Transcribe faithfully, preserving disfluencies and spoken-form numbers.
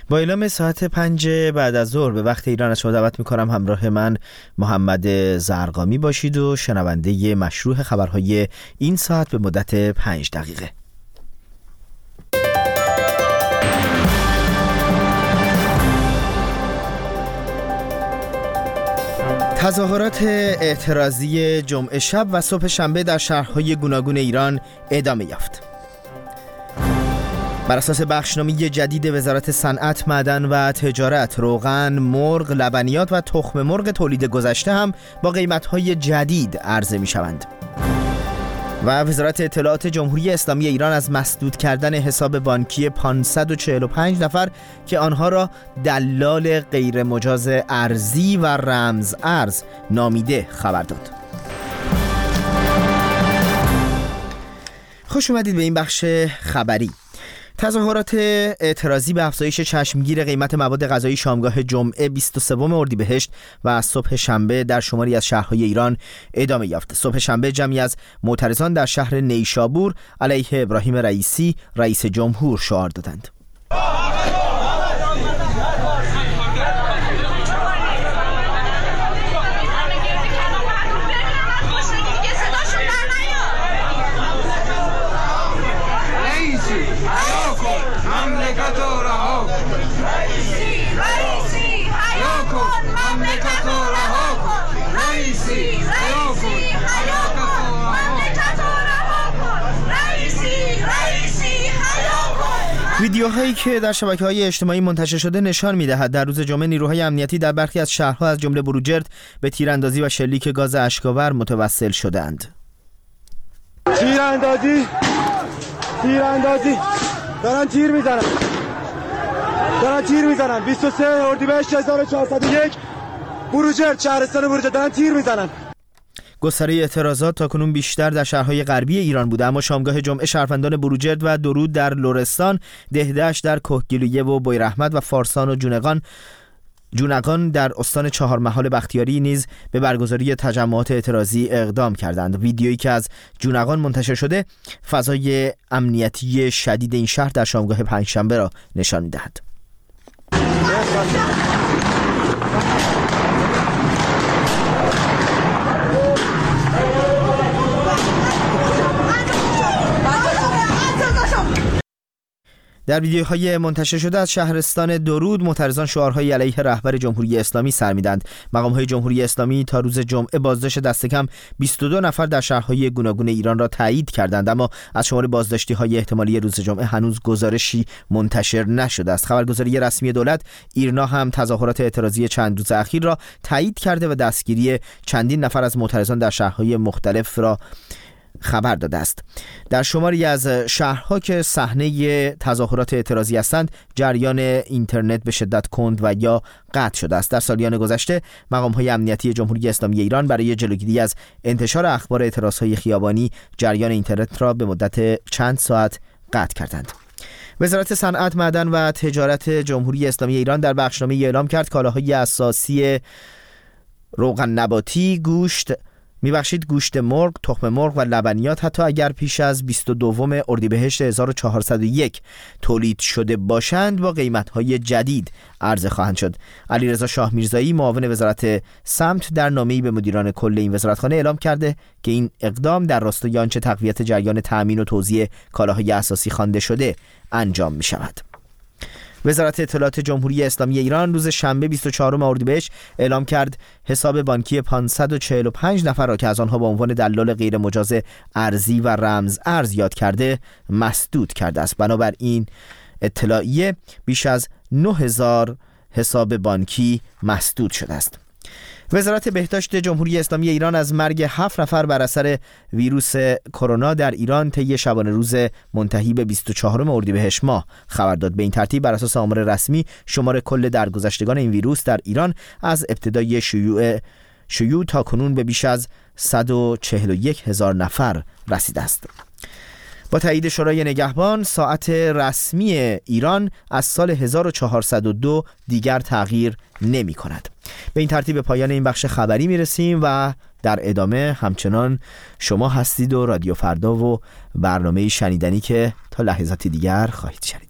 با اعلام ساعت پنج بعد از ظهر به وقت ایران از شما دعوت میکنم همراه من محمد زرقامی باشید و شنونده مشروع خبرهای این ساعت به مدت پنج دقیقه. تظاهرات اعتراضی جمعه شب و صبح شنبه در شهرهای گوناگون ایران ادامه یافت. بر اساس بخشنامه جدید وزارت صنعت، معدن و تجارت، روغن، مرغ، لبنیات و تخم مرغ تولید گذشته هم با قیمت‌های جدید عرضه می‌شوند. و وزارت اطلاعات جمهوری اسلامی ایران از مسدود کردن حساب بانکی پانصد و چهل و پنج نفر که آنها را دلال غیر مجاز ارزی و رمز ارز نامیده خبر داد. خوش اومدید به این بخش خبری. تظاهرات اعتراضی به افزایش چشمگیر قیمت مواد غذایی شامگاه جمعه بیست و سوم اردیبهشت و صبح شنبه در شماری از شهرهای ایران ادامه یافت. صبح شنبه جمعی از معترضان در شهر نیشابور علیه ابراهیم رئیسی رئیس جمهور شعار دادند. ویدیوهایی که در شبکه‌های اجتماعی منتشر شده نشان می‌دهد در روز جمعه نیروهای امنیتی در برخی از شهرها از جمله بروجرد به تیراندازی و شلیک گاز اشک‌آور متوسل شدند. تیراندازی تیراندازی دارن تیر میزنن دارن تیر میزنن بیست و سه اردیبهشت هزار و چهارصد و یک بروجرد، شهرستان بروجرد دارن تیر میزنن. گستره اعتراضات تاکنون بیشتر در شهرهای غربی ایران بوده، اما شامگاه جمعه شهروندان بروجرد و درود در لرستان، دهدشت در کهگیلویه و بویراحمد و فارسان و جونقان جونقان در استان چهارمحال بختیاری نیز به برگزاری تجمعات اعتراضی اقدام کردند. ویدیویی که از جونقان منتشر شده فضای امنیتی شدید این شهر در شامگاه پنجشنبه را نشان می‌دهد. در ویدیوهای منتشر شده از شهرستان درود معترضان شعارهای علیه رهبر جمهوری اسلامی سر می‌دهند. مقام‌های جمهوری اسلامی تا روز جمعه بازداشت دست کم بیست و دو نفر در شهرهای گوناگون ایران را تایید کردند، اما از شمار بازداشتی‌های احتمالی روز جمعه هنوز گزارشی منتشر نشده است. خبرگزاری رسمی دولت ایرنا هم تظاهرات اعتراضی چند روز اخیر را تایید کرده و دستگیری چندین نفر از معترضان در شهرهای مختلف را خبر داده است. در شماری از شهرها که صحنه تظاهرات اعتراضی هستند، جریان اینترنت به شدت کند و یا قطع شده است. در سالیان گذشته مقام‌های امنیتی جمهوری اسلامی ایران برای جلوگیری از انتشار اخبار اعتراضهای خیابانی جریان اینترنت را به مدت چند ساعت قطع کردند. وزارت صنعت، معدن و تجارت جمهوری اسلامی ایران در بخشنامه اعلام کرد کالاهای اساسی روغن نباتی، گوشت میبخشید گوشت مرغ، تخم مرغ و لبنیات حتی اگر پیش از بیست و دو اردیبهشت هزار و چهارصد و یک تولید شده باشند با قیمت‌های جدید عرضه خواهند شد. علیرضا شاه میرزایی معاون وزارت سمت در نامه‌ای به مدیران کل این وزارتخانه اعلام کرده که این اقدام در راستای آنچه تقویت جریان تأمین و توزیع کالاهای اساسی خوانده شده انجام می‌شود. وزارت اطلاعات جمهوری اسلامی ایران روز شنبه بیست و چهارم اردیبهشت اعلام کرد حساب بانکی پانصد و چهل و پنج نفر را که از آنها به عنوان دلال غیر مجاز ارزی و رمز ارز یاد کرده مسدود کرده است. بنابراین اطلاعیه بیش از نه هزار حساب بانکی مسدود شده است. وزارت بهداشت جمهوری اسلامی ایران از مرگ هفت نفر بر اثر ویروس کرونا در ایران طی شبانه روز منتهی به بیست و چهارم اردیبهشت ماه خبر داد. به این ترتیب بر اساس آمار رسمی شمار کل درگذشتگان این ویروس در ایران از ابتدای شیوع شیوع تا کنون به بیش از صد و چهل و یک هزار نفر رسیده است. با تایید شورای نگهبان ساعت رسمی ایران از سال هزار و چهارصد و دو دیگر تغییر نمی کند. به این ترتیب به پایان این بخش خبری می رسیم و در ادامه همچنان شما هستید و رادیو فردا و برنامه شنیدنی که تا لحظاتی دیگر خواهید شنید.